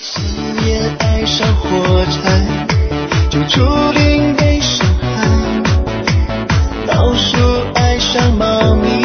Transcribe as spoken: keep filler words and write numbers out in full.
思念爱上火柴，就注定被伤害。老鼠爱上猫咪，